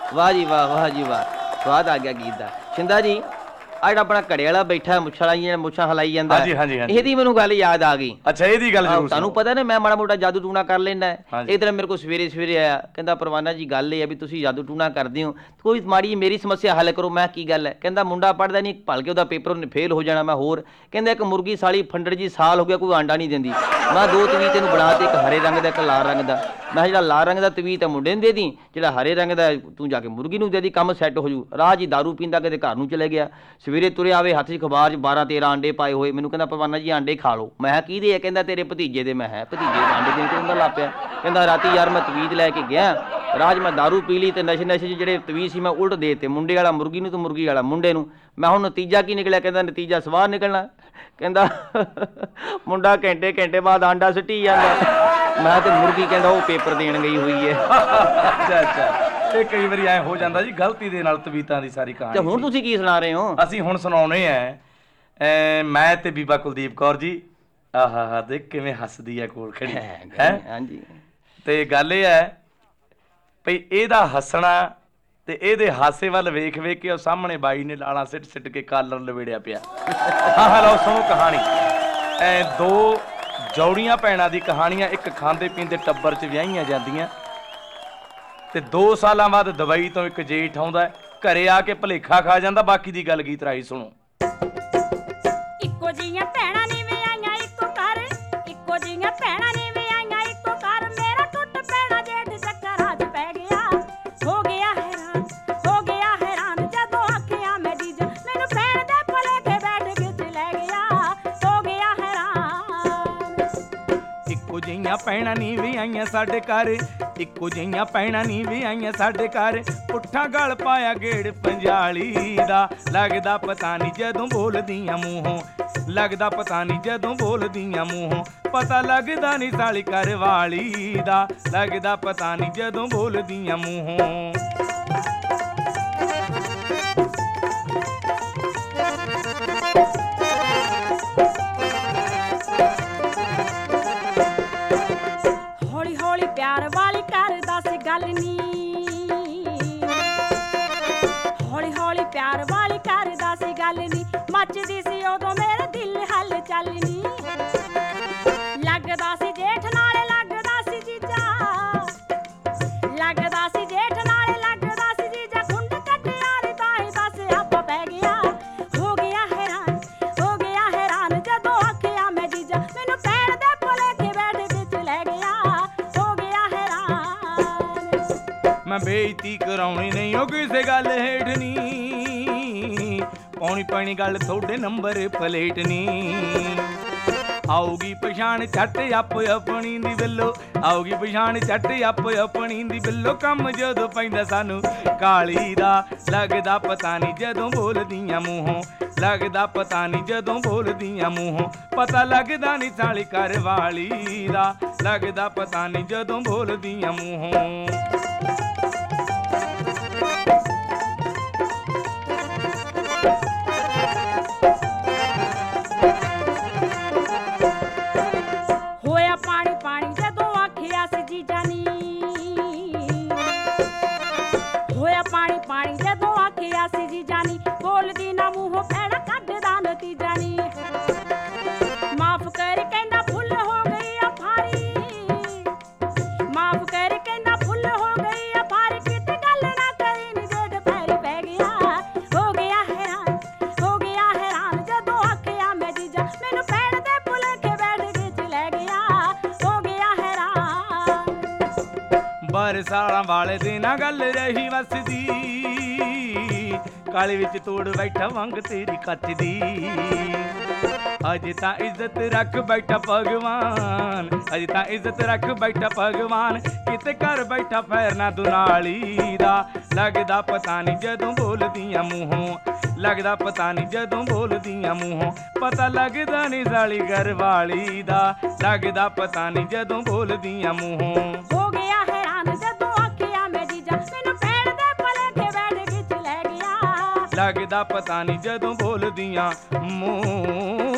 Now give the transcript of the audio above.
वाह जी वाह, वाह जी वाह, स्वाद आ गया गीत का। शिंदा जी ਆ ਜਿਹੜਾ ਆਪਣਾ ਘੜੇ ਵਾਲਾ ਬੈਠਾ ਮੁੱਛਾਂ ਲਾਈਆਂ ਮੁੱਛਾਂ ਹਲਾਈ ਜਾਂਦਾ, ਹਾਂਜੀ ਹਾਂਜੀ ਹਾਂਜੀ, ਇਹਦੀ ਮੈਨੂੰ ਗੱਲ ਯਾਦ ਆ ਗਈ। ਅੱਛਾ ਇਹਦੀ ਗੱਲ ਜ਼ਰੂਰ ਤੁਹਾਨੂੰ ਪਤਾ ਨਾ ਮੈਂ ਮਾੜਾ ਮੋਟਾ ਜਾਦੂ ਟੂਣਾ ਕਰ ਲੈਂਦਾ। ਹਾਂਜੀ। ਇਹ ਤਰ੍ਹਾਂ ਮੇਰੇ ਕੋਲ ਸਵੇਰੇ ਸਵੇਰੇ ਆਇਆ, ਕਹਿੰਦਾ ਪਰਵਾਨਾ ਜੀ ਗੱਲ ਇਹ ਆ ਵੀ ਤੁਸੀਂ ਜਾਦੂ ਟੂਣਾ ਕਰਦੇ ਹੋ, ਕੋਈ ਮਾੜੀ ਮੇਰੀ ਸਮੱਸਿਆ ਹੱਲ ਕਰੋ। ਮੈਂ ਕੀ ਗੱਲ ਹੈ? ਕਹਿੰਦਾ ਮੁੰਡਾ ਪੜ੍ਹਦਾ ਨਹੀਂ, ਭਲ ਕੇ ਉਹਦਾ ਪੇਪਰ ਉਹਨੇ ਫੇਲ ਹੋ ਜਾਣਾ। ਮੈਂ ਹੋਰ ਕਹਿੰਦਾ ਇੱਕ ਮੁਰਗੀ ਸਾਲੀ ਫੰਡੜ ਜੀ ਸਾਲ ਹੋ ਗਿਆ ਕੋਈ ਆਂਡਾ ਨਹੀਂ ਦਿੰਦੀ। ਮੈਂ ਦੋ ਤਵੀਤ ਇਹਨੂੰ ਬਣਾ ਤੇ, ਇੱਕ ਹਰੇ ਰੰਗ ਦਾ ਇੱਕ ਲਾਲ ਰੰਗ ਦਾ। ਮੈਂ ਜਿਹੜਾ ਲਾਲ ਰੰਗ ਦਾ ਤਵੀਤ ਮੁੰਡੇ ਨੂੰ ਦੇ ਦੀ, ਜਿਹੜਾ ਹਰੇ ਰੰਗ ਦਾ ਤੂੰ ਜਾ ਕੇ ਮੁਰਗੀ ਨੂੰ ਦੇ ਦੀ, ਕੰਮ ਸੈੱਟ ਹੋ ਜੂ। ਰਾਹ 'ਚ ਦਾਰੂ ਪੀਂਦਾ ਕਿਤੇ ਘਰ ਨੂੰ ਚਲੇ ਗਿਆ, ਸਵੇਰੇ ਤੁਰਿਆ ਆਵੇ ਹੱਥ 'ਚ ਅਖਬਾਰ 'ਚ 12-13 ਆਂਡੇ ਪਾਏ ਹੋਏ। ਮੈਨੂੰ ਕਹਿੰਦਾ ਪਰਵਾਨਾ ਜੀ ਆਂਡੇ ਖਾ ਲਓ। ਮੈਂ ਕਿਹਾ ਕਿਹਦੇ ਆ? ਕਹਿੰਦਾ ਤੇਰੇ ਭਤੀਜੇ ਦੇ। ਮੈਂ ਹੈ ਭਤੀਜੇ ਦੇ ਆਂਡੇ ਦੇਣ ਤੋਂ ਲੱਗ ਪਿਆ। ਕਹਿੰਦਾ ਰਾਤੀ ਯਾਰ ਮੈਂ ਤਵੀਤ ਲੈ ਕੇ ਗਿਆ, ਰਾਹ 'ਚ ਮੈਂ ਦਾਰੂ ਪੀ ਲਈ ਤੇ ਨਸ਼ੇ 'ਚ ਜਿਹੜੇ ਤਵੀਤ ਸੀ ਮੈਂ ਉਲਟ ਦੇ ਤੇ, ਮੁੰਡੇ ਵਾਲਾ ਮੁਰਗੀ ਨੂੰ ਤੇ ਮੁਰਗੀ ਵਾਲਾ ਮੁੰਡੇ ਨੂੰ। ਮੈਂ ਹੁਣ ਨਤੀਜਾ ਕੀ ਨਿਕਲਿਆ? ਕਹਿੰਦਾ ਨਤੀਜਾ ਸਵਾਹ ਨਿਕਲਣਾ। ਕਹਿੰਦਾ ਮੁੰਡਾ ਘੰਟੇ ਬਾਅਦ ਆਂਡਾ ਸੁੱਟੀ ਜਾਂਦਾ। ਮੈਂ ਤੇ ਮੁਰਗੀ ਕਹਿੰਦਾ ਉਹ ਪੇਪਰ ਦੇਣ ਗਈ ਹੋਈ ਹੈ। ਅੱਛਾ ਅੱਛਾ, ਇਹ ਕਈ ਵਾਰੀ ਐ ਹੋ ਜਾਂਦਾ ਜੀ ਗਲਤੀ ਦੇ ਨਾਲ ਤਵੀਤਾਂ ਦੀ ਸਾਰੀ ਕਹਾਣੀ। ਤੇ ਹੁਣ ਤੁਸੀਂ ਕੀ ਸੁਣਾ ਰਹੇ ਹੋ? ਅਸੀਂ ਹੁਣ ਸੁਣਾਉਣੇ ਆ ਮੈਂ ਤੇ ਬੀਬਾ ਕੁਲਦੀਪ ਕੌਰ ਜੀ। ਆਹਾ ਦੇਖ ਕਿਵੇਂ ਹੱਸਦੀ ਆ ਕੋਲ ਖੜੀ ਹੈ। ਹਾਂਜੀ, ਤੇ ਗੱਲ ਇਹ ਹੈ ਭਈ ਇਹਦਾ ਹੱਸਣਾ ਤੇ ਇਹਦੇ ਹਾਸੇ ਵੱਲ ਵੇਖ ਵੇਖ ਕੇ ਉਹ ਸਾਹਮਣੇ ਬਾਈ ਨੇ ਲਾਲਾਂ ਸਿੱਟ ਕੇ ਕਾਲਰ ਲਵੇੜਿਆ ਪਿਆ। ਹਾਂ ਲਓ ਸੁਣੋ ਕਹਾਣੀ। ਦੋ ਜੌੜੀਆਂ ਭੈਣਾਂ ਦੀ ਕਹਾਣੀਆਂ। ਇੱਕ ਖਾਂਦੇ ਪੀਂਦੇ ਟੱਬਰ 'ਚ ਵਿਆਹੀਆਂ ਜਾਂਦੀਆਂ ਤੇ 2 ਸਾਲਾਂ ਬਾਅਦ ਦੁਬਈ ਤੋਂ ਇੱਕ ਜੇਠ ਆਉਂਦਾ, ਘਰੇ ਆ ਕੇ ਭੁਲੇਖਾ ਖਾ ਜਾਂਦਾ। ਬਾਕੀ ਦੀ ਗੱਲ ਗੀਤ ਰਾਹੀਂ ਸੁਣੋ। ਇੱਕੋ ਜਿਹੀਆਂ ਭੈਣਾਂ ਨੀ ਵਿਆਹੀਆਂ ਇੱਕੋ ਘਰ, ਇੱਕੋ ਜਿਹੀਆਂ ਭੈਣਾਂ ਨੀ ਵਿਆਹੀਆਂ ਇੱਕੋ ਘਰ। ਮੇਰਾ ਟੁੱਟ ਪੈਣਾ ਜੇਠ ਚੱਕਰਾਂ 'ਚ ਪੈ ਗਿਆ, ਹੋ ਗਿਆ ਹੈਰਾਨ, ਹੋ ਗਿਆ ਹੈਰਾਨ ਜਦੋਂ ਆਖਿਆ ਮੈਂ ਜੀਜਾ ਮੈਨੂੰ ਭੈਣ ਦੇ ਭੁਲੇਖੇ ਬੈਠ ਖਿੱਚ ਲੈ ਗਿਆ, ਹੋ ਗਿਆ ਹੈਰਾਨ। ਇੱਕੋ ਜਿਹੀਆਂ ਭੈਣਾਂ ਨੀ ਵਿਆਹੀਆਂ ਸਾਡੇ ਘਰ, ਇੱਕੋ ਜਿਹੀਆਂ ਭੈਣਾਂ ਨੀ ਵਿਆਹੀਆਂ ਸਾਡੇ ਘਰ। ਪੁੱਠਾ ਗਲ ਪਾਇਆ ਗੇੜ ਪੰਜਾਲੀ ਦਾ, ਲੱਗਦਾ ਪਤਾ ਨਹੀਂ ਜਦੋਂ ਬੋਲਦੀਆਂ ਮੂੰਹੋਂ, ਲੱਗਦਾ ਪਤਾ ਨਹੀਂ ਜਦੋਂ ਬੋਲਦੀਆਂ ਮੂੰਹੋਂ। ਪਤਾ ਲੱਗਦਾ ਨਹੀਂ ਸਾਲੀ ਘਰ ਵਾਲੀ ਦਾ, ਲੱਗਦਾ ਪਤਾ ਨਹੀਂ ਜਦੋਂ ਬੋਲਦੀਆਂ ਮੂੰਹੋਂ। ਹੌਲੀ ਹੌਲੀ ਪਿਆਰ ਵਾਲੀ ਕਰਦਾ ਸੀ ਗੱਲ ਨੀ, ਹੌਲੀ ਹੌਲੀ ਪਿਆਰ ਵਾਲੀ ਕਰਦਾ ਸੀ ਗੱਲ ਨੀ। ਮੱਚਦੀ ਸੀ ਉਦੋਂ ਮੇਰਾ ਦਿਲ ਹੱਲ ਚੱਲ ਨੀ, ਲੱਗਦਾ ਸੀ ਜੇਠ ਨਾਲੇ ਲੱਗਦਾ ਸੀ ਜੀਜਾ, ਲੱਗਦਾ ਸੀ ਜੇਠ ਨਾਲੇ ਲੱਗਦਾ ਸੀ ਜੀਜਾ। ਖੁੰਡ ਕੱਟਿਆ ਨੀ ਤਾਂ ਹੀ ਦੱਸ ਆਪਾ ਪੈ ਗਿਆ, ਹੋ ਗਿਆ ਹੈਰਾਨ, ਹੋ ਗਿਆ ਹੈਰਾਨ ਜਦੋਂ ਆਖਿਆ ਮੈਂ ਜੀਜਾ ਮੈਨੂੰ ਭੈਣ ਦੇ ਭੁਲੇਖੇ ਬੈਠ ਵਿੱਚ ਲੈ ਗਿਆ, ਹੋ ਗਿਆ ਹੈਰਾਨ। ਮੈਂ ਬੇਇੱਜ਼ਤੀ ਕਰਾਉਣੀ ਨਹੀਂ ਉਹ ਕਿਸੇ ਗੱਲ ਹੇਠ ਨੀ, ਪਾਉਣੀ ਪੈਣੀ ਗੱਲ ਤੁਹਾਡੇ ਨੰਬਰ ਪਲੇਟ ਨੀ। ਆਊਗੀ ਪਛਾਣ ਛੱਟ ਆਪਣੀ ਦੀ ਬਿੱਲੋ, ਆਊਗੀ ਪਛਾਣ ਛੱਟ ਆਪਣੀ ਦੀ ਬਿੱਲੋ। ਕੰਮ ਜਦੋਂ ਪੈਂਦਾ ਸਾਨੂੰ ਕਾਲੀ ਦਾ, ਲੱਗਦਾ ਪਤਾ ਨਹੀਂ ਜਦੋਂ ਬੋਲਦੀਆਂ ਮੂੰਹੋਂ, ਲੱਗਦਾ ਪਤਾ ਨਹੀਂ ਜਦੋਂ ਬੋਲਦੀਆਂ ਮੂੰਹੋਂ। ਪਤਾ ਲੱਗਦਾ ਨਹੀਂ ਸਾਲੀ ਘਰ ਵਾਲੀ ਦਾ, ਲੱਗਦਾ ਪਤਾ ਨਹੀਂ ਜਦੋਂ ਬੋਲਦੀਆਂ ਮੂੰਹੋਂ। ਹੋਇਆ ਪਾਣੀ ਪਾਣੀ ਜਦੋਂ ਆਖਿਆ ਸੀ ਜੀਜਾ ਨੀ, ਹੋਇਆ ਪਾਣੀ ਪਾਣੀ ਜਦੋਂ ਆਖਿਆ ਸੀ ਜੀਜਾ ਨੀ। ਬੋਲਦੀ ਨਾ ਮੂੰਹੋਂ ਭੈਣਾ ਕੱਢਦਾ ਨਤੀਜਾ ਨੀ। ਮਾਫ ਕਰ ਕਹਿੰਦਾ ਫੁੱਲ ਹੋ ਗਈ ਆ ਭਾਰੀ, ਮਾਫ ਕਰ ਕਹਿੰਦਾ ਫੁੱਲ ਹੋ ਗਈ ਆ ਭਾਰੀ। ਕਿਤੇ ਗੱਲ ਨਾ ਕਰੀ ਨੀ ਜੇਠ ਪੈਰੀ ਪੈ ਗਿਆ, ਹੋ ਗਿਆ ਹੈਰਾਨ, ਹੋ ਗਿਆ ਹੈਰਾਨ ਜਦੋਂ ਆਖਿਆ ਮੈਂ ਜੀਜਾ ਮੈਨੂੰ ਭੈਣ ਦੇ ਭੁਲੇਖੇ ਬੈਠ ਖਿੱਚ ਲੈ ਗਿਆ, ਹੋ ਗਿਆ ਹੈਰਾਨ। ਬਰਸਾਲਾਂ ਵਾਲੇ ਦਿਨਾਂ ਗੱਲ ਰਹੀ ਵਸਦੀ, ਕਾਲੇ ਵਿੱਚ ਤੋੜ ਬੈਠਾ ਵੰਗ ਤੇਰੀ ਕੱਚ ਦੀ। ਅਜੇ ਤਾਂ ਇੱਜ਼ਤ ਰੱਖ ਬੈਠਾ ਭਗਵਾਨ, ਅਜੇ ਤਾਂ ਇੱਜ਼ਤ ਰੱਖ ਬੈਠਾ ਭਗਵਾਨ। ਕਿਤੇ ਘਰ ਬੈਠਾ ਫੈਰਨਾ ਦੁਨਾਲੀ ਦਾ, ਲੱਗਦਾ ਪਤਾ ਨਹੀਂ ਜਦੋਂ ਬੋਲਦੀਆਂ ਮੂੰਹੋਂ, ਲੱਗਦਾ ਪਤਾ ਨਹੀਂ ਜਦੋਂ ਬੋਲਦੀਆਂ ਮੂੰਹੋਂ। ਪਤਾ ਲੱਗਦਾ ਨਹੀਂ ਸਾਲੀ ਘਰ ਵਾਲੀ ਦਾ, ਲੱਗਦਾ ਪਤਾ ਨਹੀਂ ਜਦੋਂ ਬੋਲਦੀਆਂ ਮੂੰਹੋਂ। ਹੋ ਗਿਆ ਹੈਰਾਨ ਜਦੋਂ ਆਖਿਆ ਮੈਂ ਜੀਜਾ ਮੈਨੂੰ ਭੈਣ ਦੇ ਭੁਲੇਖੇ ਬੈਠ ਖਿੱਚ ਲੈ ਗਿਆ, ਲੱਗਦਾ ਪਤਾ ਨਹੀਂ ਜਦੋਂ ਬੋਲਦੀਆਂ ਮੂੰਹੋਂ।